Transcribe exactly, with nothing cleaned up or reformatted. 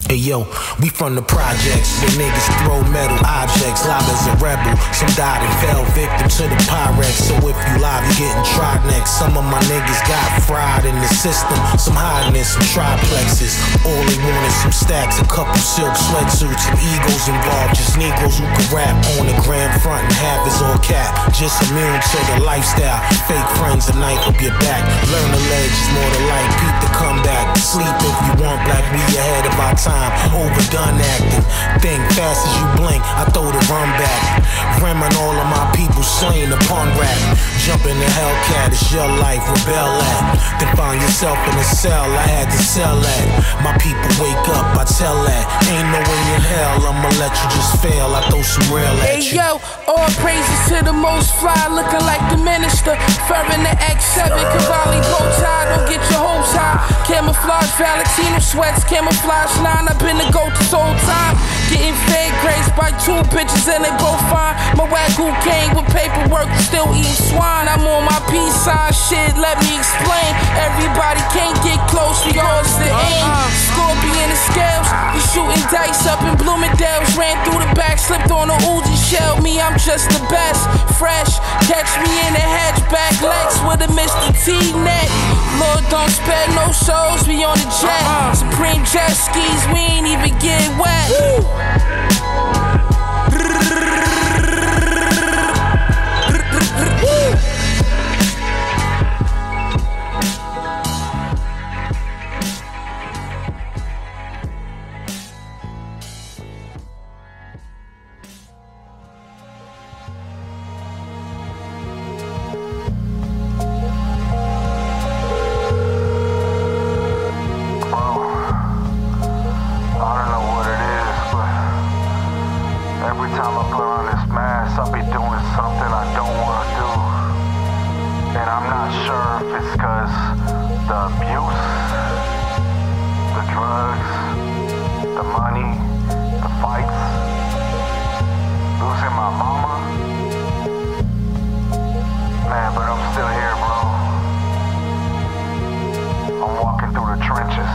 Hey yo, we from the projects where niggas throw metal objects. Live as a rebel, some died and fell victim to the Pyrex. So if you live, you getting tried next. Some of my niggas got fried in the system, some hiding in some triplexes. All they want is some stacks, a couple silk sweatsuits, and egos involved. Just Negroes who can rap on the grand front and half is all cap. Just immune to the lifestyle. Fake friends a knife up your back. Learn the ledge is more than light. Peep the comeback. Sleep if you want black. We ahead of our time. Overdone acting. Think fast as you blink. I throw the run back. Rimming all of my people slain upon rap. Jump in the Hellcat. It's your life. Rebel at. Then find yourself in a cell. I had to sell that. My people wake up. I tell that. Ain't no way in hell I'ma let you just fail. I throw some real at hey, you. Hey yo, all praises to the most fly. Looking like the minister. Furring the X seven. Cavalli bow tie. Don't get your hopes high. Camouflage Valentino sweats. Camouflage nine. I've been the GOAT this whole time. Getting fed graced by two bitches and they both fine. My wagyu came with paperwork, still eating swine. I'm on my peace sign shit, let me explain. Everybody can't get close, we all the aim. Scorpion and scales, we shooting dice up in Bloomingdale's. Ran through the back, slipped on a Uzi shell. Me, I'm just the best, fresh. Catch me in the hatchback, Lex with a Mister T net. Lord, don't spare no souls, we on the jet. Supreme jet skis, we ain't even get wet. Trenches.